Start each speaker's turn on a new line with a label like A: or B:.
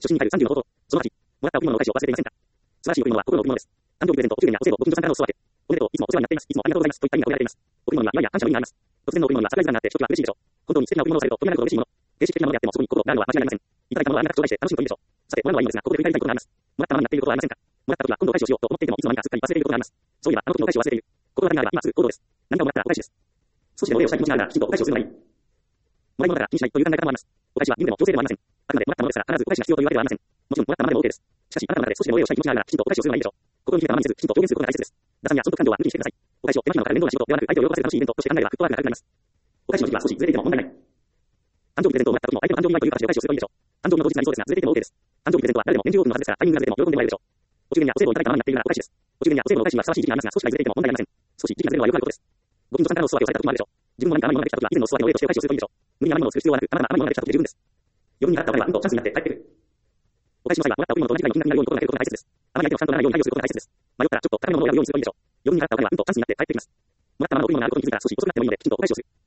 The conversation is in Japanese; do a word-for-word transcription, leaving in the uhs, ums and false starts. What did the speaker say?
A: 初心に入るさんじゅうの冒頭。そのはち、もらった贈り物の返しを忘れていませんか。素晴らしい贈り物は心の贈り物です。誕生日プレゼント、お中元やお歳暮、ご近所さんからのお裾分け。おめでとう、いつもお世話になっています。いつもありがとうございます。といった意味が込められています。贈り物には祝いや感謝の意味があります。突然の贈り物にはサプライズ感があって、ひときわ嬉しいでしょう。本当に素敵な贈り物をされると、とりあえず嬉しいもの。形式的なものであっても、そこに心があるのは間違いありません。いただいたものはありがとうございまして、楽しむといいでしょう。さて、もらうのはいいのですが、ここで振り返りたいことがあります。もらったままになっていることはありませんか。もらった時は今度お返しをしようと思っていても、いつの間にかすっかり忘れていることがあります。そういえば、あの時のお返しを忘れている。心当たりがあれば、今すぐ行動です。何かをもらったらお返しです。少しでもお礼をしたい気持ちがあるなら、きちんとお返しをするのがいい。もらい物だから気にしないという考え方もあります。お返しは義務でも強制でもありません。あくまでもらったものですから、必ずお返しが必要というわけではありません。もちろん、もらったままでも OK です。しかし、あなたの中で少しでもお礼をしたい気持ちがあるなら、きちんとお返しをするのがいいでしょう。心に決めたままにせず、きちんと表現することが大切です。打算や損得感情は抜きにしてください。お返しを手間暇のかかる面倒な仕事ではなく、相手を喜ばせる楽しいイベントとして考えれば、フットワークが軽くなります。お返しの時期は少しずれていても問題ない。誕生日プレゼントをもらった時の相手の誕生日祝いという形でお返しをすればいいでしょう。誕生日の当日になりそうですが、ずれていても OK です。誕生日プレゼントは誰でも年中多くのはずですから、タイミングがずれても喜んでもらえるでしょう。お中元やお歳暮をいただいたままになっているならお返しです。お中元やお歳暮のお返しにはふさわしい時期がありますが、少しがずれていても問題ありません。少し時期がずれるのはよくあることです。ご近所さんからのお裾分けをされた時もあるでしょう。自分も何か甘いものができた時は、以前のお裾分けのお礼としてお返しをするといいでしょう。無理に甘いものを作る必要はなく、たまたま甘いものができた時で十分です。余分に払ったお金はうんとチャンスになって返ってくる。お返しの際は、もらった贈り物と同じくらいの金額になるように心がけることが大切です。あまり相手の負担とならないように配慮することが大切です。迷ったらちょっと高めのものを選ぶようにするといいでしょう。余分に払ったお金はうんとチャンスになって返ってきます。もらったままの贈り物があることに気づいたら少し遅くなってもいいので、きちんとお返しをする。